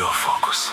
Радиофокус.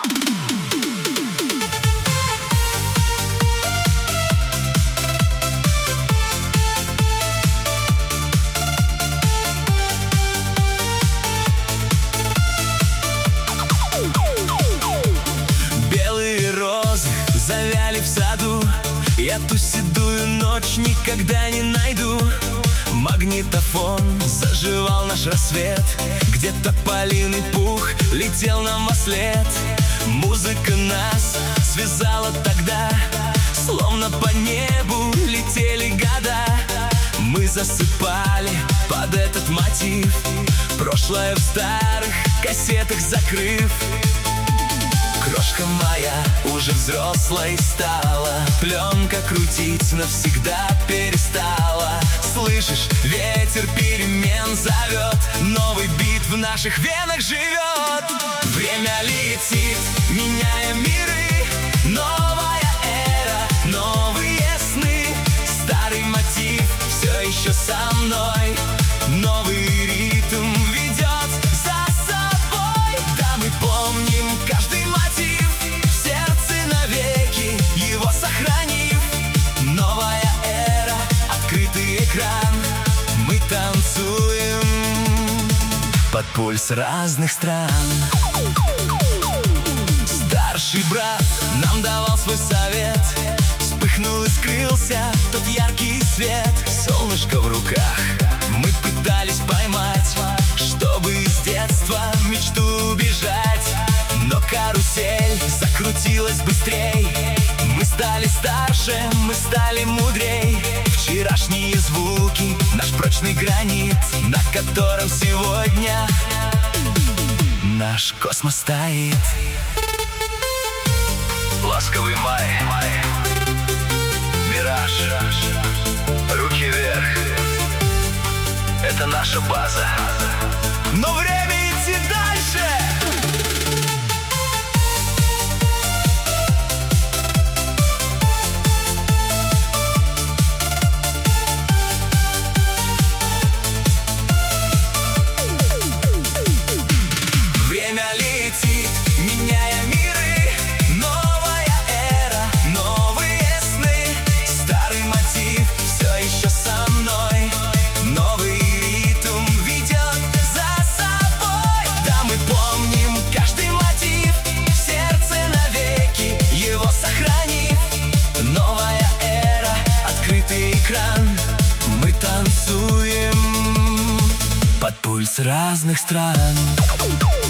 Белые розы завяли в саду, я ту седую ночь никогда не найду. Магнитофон заживал наш рассвет, где-то полиный пух летел нам вослед. Музыка нас связала тогда, словно по небу летели года. Мы засыпали под этот мотив, прошлое в старых кассетах закрыв. Крошка моя уже взрослой стала, пленка крутить навсегда перестала. Слышишь, ветер перемен зовет, новый бит в наших венах живет. Время летит, меняя миры, новая эра, новые сны. Старый мотив все еще со мной, новый ритм ведет за собой. Да, мы помним каждый мотив, в сердце навеки его сохранив. Новая эра, открытый экран, мы танцуем под пульс разных стран. Старший брат нам давал свой совет, вспыхнул и скрылся тот яркий свет. Солнышко в руках мы пытались поймать, чтобы из детства в мечту убежать. Но карусель закрутилась быстрей, мы стали старше, мы стали мудрей. Вчерашние звуки, наш прочный гранит, на котором сегодня наш космос стоит. Ласковый май, мираж, руки вверх. Это наша база. Но время идти дальше. Время летит, меняя миры, новая эра, новые сны. Старый мотив все еще со мной, новый ритм ведет за собой. Да, мы помним каждый мотив, в сердце навеки его сохранив. Новая эра, открытый экран, мы танцуем под пульс разных стран.